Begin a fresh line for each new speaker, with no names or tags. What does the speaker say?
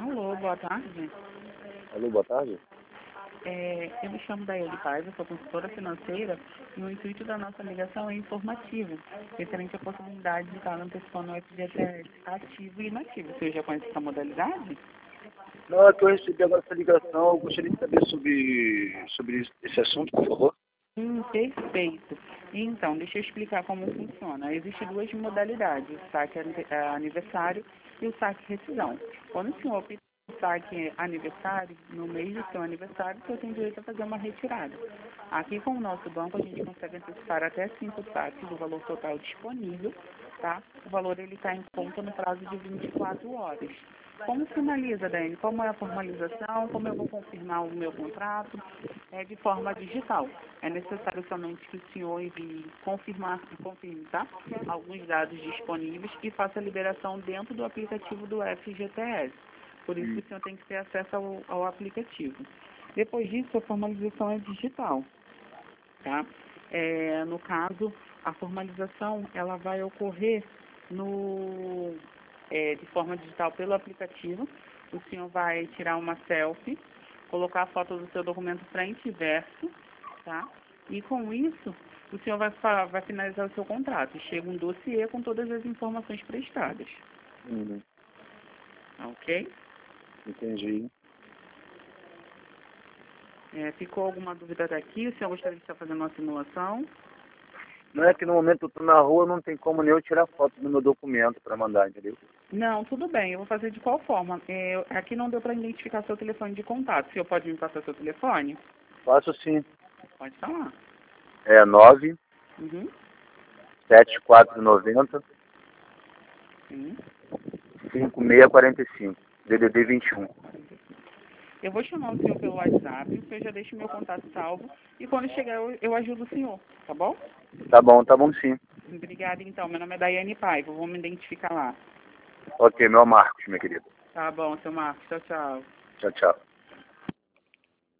Alô, boa tarde.
Alô, boa tarde.
Eu me chamo Daiane Paiva, sou consultora financeira e o intuito da nossa ligação é informativo, referente à possibilidade de estar antecipando o FGTS ativo e inativo. Você já conhece essa modalidade?
Não, é que eu recebi agora essa ligação, eu gostaria de saber sobre esse assunto, por favor.
Perfeito. Então, deixa eu explicar como funciona. Existem duas modalidades, o saque aniversário e o saque rescisão. Quando o senhor opta por saque aniversário, no mês do seu aniversário, o senhor tem direito a fazer uma retirada. Aqui com o nosso banco, a gente consegue antecipar até 5 saques do valor total disponível, tá? O valor ele está em conta no prazo de 24 horas. Como finaliza, Dani? Como é a formalização? Como eu vou confirmar o meu contrato? É de forma digital. É necessário somente que o senhor envie confirme, tá? Alguns dados disponíveis e faça a liberação dentro do aplicativo do FGTS. Por isso que o senhor tem que ter acesso ao aplicativo. Depois disso, a formalização é digital, tá? No caso, a formalização ela vai ocorrer de forma digital pelo aplicativo. O senhor vai tirar uma selfie, colocar a foto do seu documento frente e verso, tá? E com isso, o senhor vai finalizar o seu contrato. Chega um dossiê com todas as informações prestadas. Ok?
Entendi.
Ficou alguma dúvida daqui? O senhor gostaria de estar fazendo uma simulação?
Não é que no momento eu estou na rua, não tem como nem eu tirar foto do meu documento para mandar, entendeu?
Não, tudo bem. Eu vou fazer de qual forma? Aqui não deu para identificar seu telefone de contato. O senhor pode me passar seu telefone?
Faço sim.
Pode falar.
É 9
Uhum.
7490
Sim.
5645, DDD 21.
Eu vou chamar o senhor pelo WhatsApp, o senhor já deixa o meu contato salvo e quando chegar eu ajudo o senhor, tá bom?
Tá bom sim.
Obrigada então, meu nome é Daiane Paiva, vou me identificar lá.
Ok, meu Marcos, minha querida.
Tá bom, seu Marcos, tchau, tchau.
Tchau, tchau.